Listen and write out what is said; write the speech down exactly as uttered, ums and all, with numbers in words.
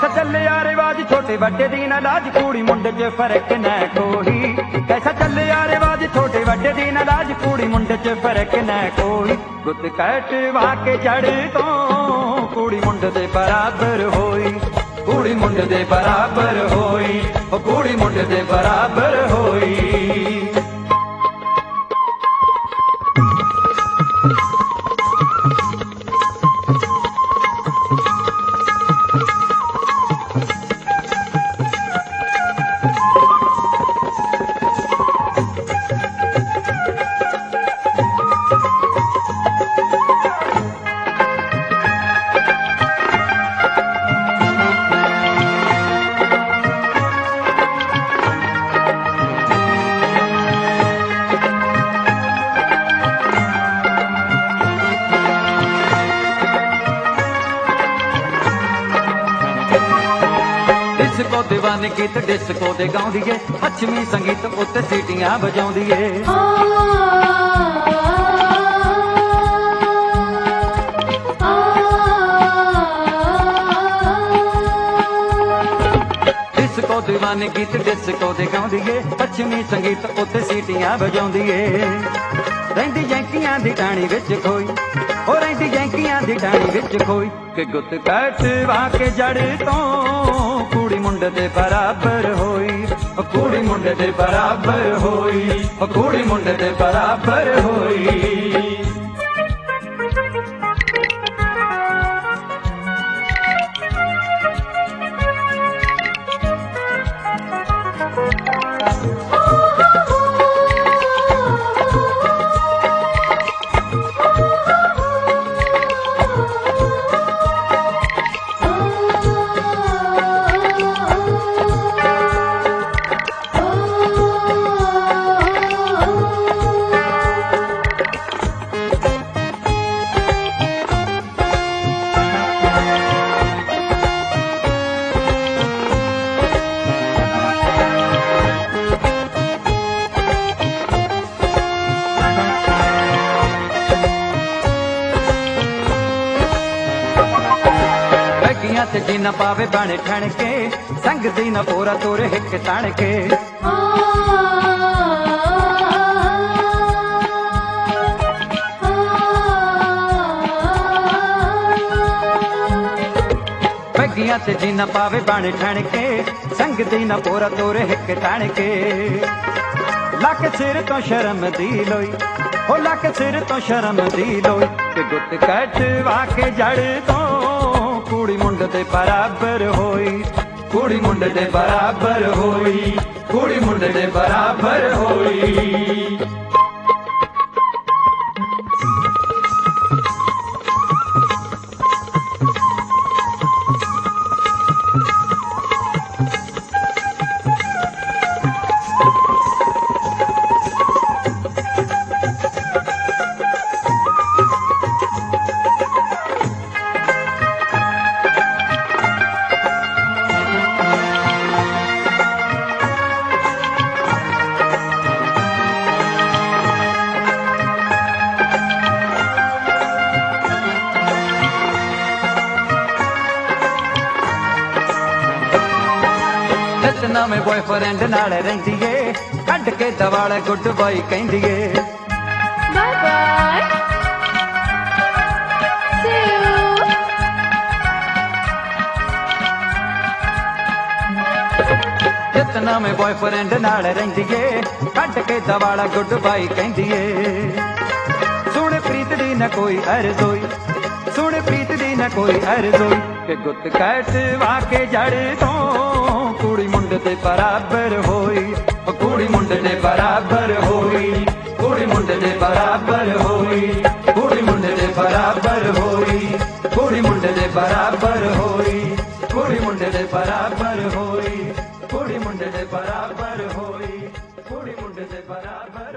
ਚੱਲੇ ਆ ਰਿਵਾਜ ਛੋਟੇ ਵੱਡੇ ਦੀ ਨਾ ਲਾਜ ਕੁੜੀ ਮੁੰਡੇ 'ਚ ਫਰਕ ਨਾ ਕੋਈ। ਕੈਸਾ ਚੱਲੇ ਆ ਰਿਵਾਜ ਛੋਟੇ ਵੱਡੇ ਦੀ ਨਾ ਲਾਜ ਕੁੜੀ ਮੁੰਡੇ 'ਚ ਫਰਕ ਨਾ ਕੋਈ। ਗੁੱਤ ਕਟਵਾ ਕੇ ਜੜ ਤੋਂ ਕੁੜੀ ਮੁੰਡੇ ਦੇ ਬਰਾਬਰ ਹੋਈ। ਕੁੜੀ ਮੁੰਡੇ ਦੇ ਬਰਾਬਰ ਹੋਈ। ਉਹ ਕੁੜੀ ਮੁੰਡੇ ਦੇ ਬਰਾਬਰ ਹੋਈ। डिस्को दीवानी गीत डिस्को दे गाउंदी ए पश्चिमी संगीत उत्ते सीटियां बजाउंदी ए। डिस्को दीवानी गीत डिस्को दे गाउंदी ए पश्चिमी संगीत उत्ते सीटियां बजाउंदी ए। रहिंदी जैंकियां दी टाणी विच खोई। ओ रहिंदी जैंकियां दी टाणी विच खोई। कि गुत कटवा के जड़ तो कुड़ी मुंडे दे बराबर होई। कुड़ी मुंडे दे बराबर होई। कुड़ी मुंडे दे बराबर होई। ते जी न पावे बाणे ठण के संग दी न पोरा तोरे हिक तण के। बगिया ते जी न पावे बाणे ठण के संग दी न पोरा तोरे हिक तण के। लक सिर तो शर्म दी लोई। हो लक सिर तो शर्म दी लोई। कि गुत कटवा के जड़ तो कुड़ी मुंडे दे बराबर होई। कुड़ी मुंडे दे बराबर होई। कुड़ी मुंडे दे बराबर होई। इतना में बॉयफ्रेंड नाल रहिंदी ए कढ के दवाले गुड बाई कहंदी ए। Bye bye see you. इतना में बॉयफ्रेंड नाल रहिंदी ए कढ के दवाला गुड बाई कहंदी ए। सुन प्रीत दी न कोई अर्ज़ोई। सुन प्रीत दी न कोई अर्ज़ोई। कि गुत कटवा के जड़ तो कुड़ी मुंडे दे बराबर होई। कुड़ी मुंडे दे बराबर होई। कुड़ी मुंडे दे बराबर होई। कुड़ी मुंडे दे बराबर होई। कुड़ी मुंडे दे बराबर होई। कुड़ी मुंडे दे बराबर होई। कुड़ी मुंडे दे बराबर होई। कुड़ी मुंडे दे बराबर